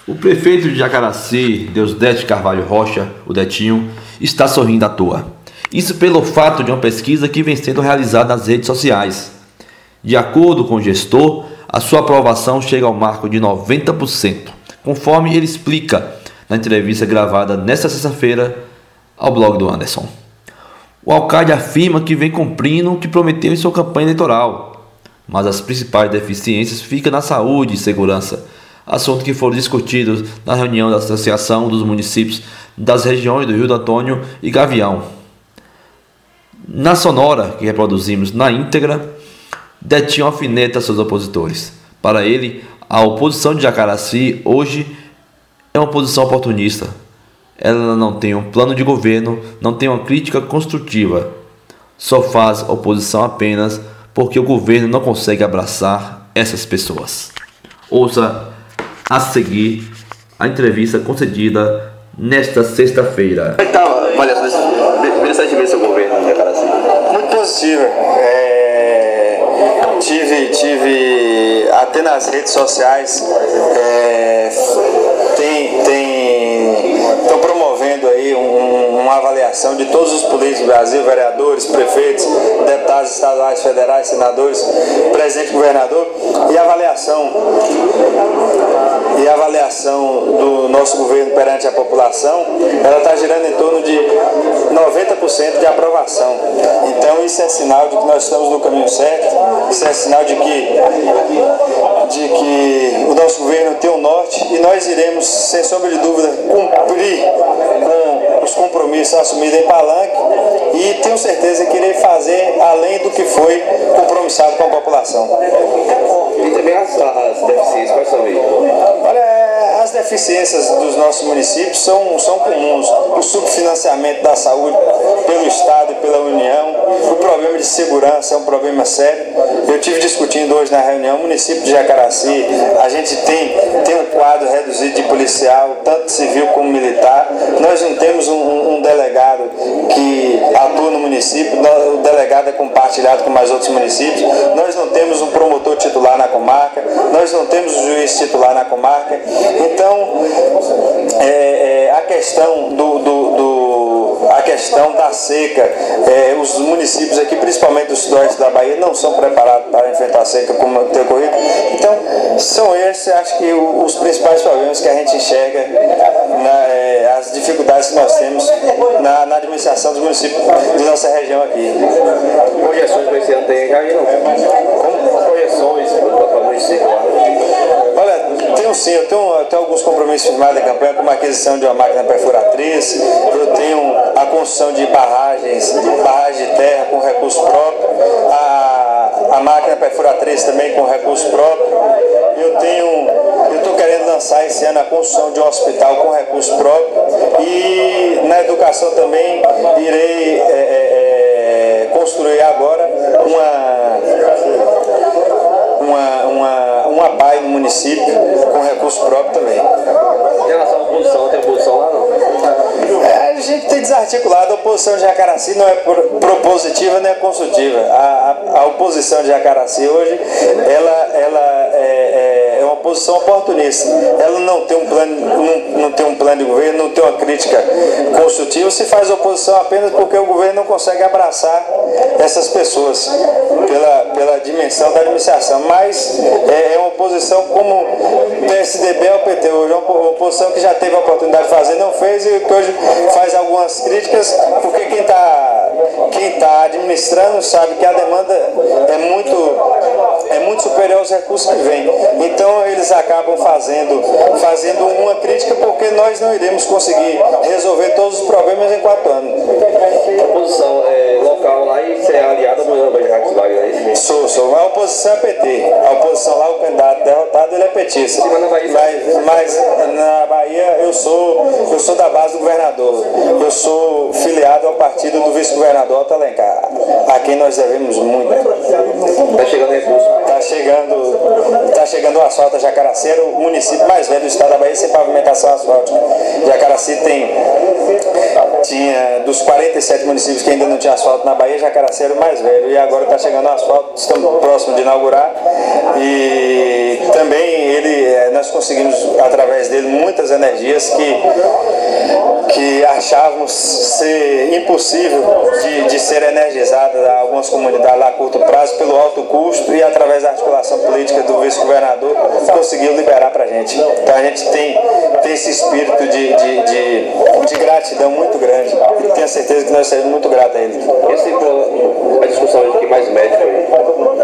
O prefeito de Jacaraci, Deusdete Carvalho Rocha, o Detinho, está sorrindo à toa. Isso pelo fato de uma pesquisa que vem sendo realizada nas redes sociais. De acordo com o gestor, a sua aprovação chega ao marco de 90%, conforme ele explica na entrevista gravada nesta sexta-feira ao blog do Anderson. O alcalde afirma que vem cumprindo o que prometeu em sua campanha eleitoral, mas as principais deficiências ficam na saúde e segurança, assunto que foram discutidos na reunião da Associação dos Municípios das regiões do Rio do Antônio e Gavião. Na sonora que reproduzimos na íntegra, Detinho alfineta seus opositores. Para ele, a oposição de Jacaraci hoje é uma oposição oportunista. Ela não tem um plano de governo, não tem uma crítica construtiva. Só faz oposição apenas porque o governo não consegue abraçar essas pessoas. Ouça a seguir a entrevista concedida nesta sexta-feira. Como é que está a avaliação desse primeiro 7 meses do seu governo em Jacaraci? Muito positiva. Tive até nas redes sociais, estão promovendo aí uma avaliação de todos os políticos do Brasil, vereadores, prefeitos, deputados estaduais, federais, senadores, presidente, governador, e a avaliação do nosso governo perante a população, ela está girando em torno de 90% de aprovação. Então isso é sinal de que nós estamos no caminho certo, isso é sinal de que o nosso governo tem um norte e nós iremos, sem sombra de dúvida, cumprir com os compromissos assumidos em Palanque e tenho certeza que irei fazer além do que foi compromissado com a população. E também as deficiências, quais são aí? Olha, as deficiências dos nossos municípios são comuns. O subfinanciamento da saúde pelo Estado e pela União, o problema de segurança é um problema sério. Eu estive discutindo hoje na reunião, o município de Jacaraci, a gente tem um quadro reduzido de policial, tanto civil como militar. Nós não temos um delegado que atua no município, o delegado é compartilhado com mais outros municípios. Nós não temos um promotor titular na comarca, nós não temos um juiz titular na comarca. Então, a questão da seca, os municípios aqui, principalmente do sudoeste da Bahia, não são preparados para enfrentar a seca como tem ocorrido. Então, são esses, acho que, os principais problemas que a gente enxerga, as dificuldades que nós temos na administração dos municípios de nossa região aqui. Projeções para esse ano tem já aí, não? Como projeções para o município? Olha, eu tenho alguns compromissos firmados em campanha, como a aquisição de uma máquina perfuratriz, eu tenho a construção de barragens de terra com recurso próprio, a máquina perfuratriz também com recurso próprio. Eu estou querendo lançar esse ano a construção de um hospital com recurso próprio e na educação também irei construir agora uma PAI no município com recurso próprio também. Em relação à oposição, tem oposição lá não? A gente tem desarticulado, a oposição de Jacaraci não é propositiva nem é consultiva. A oposição de Jacaraci hoje, ela é uma oposição oportunista. Ela não tem um plano de governo, não tem uma crítica construtiva, se faz oposição apenas porque o governo não consegue abraçar essas pessoas pela dimensão da administração. Mas é uma oposição como o PSDB ao PT hoje, uma oposição que já teve a oportunidade de fazer, não fez, e que hoje faz algumas críticas, porque quem está administrando sabe que a demanda é muito superior aos recursos que vêm. Então eles acabam fazendo uma crítica porque nós não iremos conseguir resolver todos os problemas em 4 anos. A oposição local lá e você é aliado do Jacques Wagner, é isso? Sou. A oposição é PT. A oposição lá, o candidato derrotado, ele é petista. Mas na Bahia eu sou da base do governador. Eu sou filiado ao partido do vice-governador Otto Alencar, a quem nós devemos muito. Está chegando recurso. Está chegando o asfalto a Jacaraci, era o município mais velho do estado da Bahia sem pavimentação asfáltica. Jacaraci tem dos 47 municípios que ainda não tinha asfalto na Bahia, Jacaraci era o mais velho, e agora está chegando o asfalto, estamos próximos de inaugurar, e também nós conseguimos, através dele, muitas energias que achávamos ser impossível de ser energizada algumas comunidades lá a curto prazo pelo alto custo, e através da articulação política do vice-governador conseguiu liberar para a gente. Então a gente tem esse espírito de gratidão muito grande, e tenho certeza que nós seremos muito gratos a ele. Esse foi a discussão de que mais médico aí.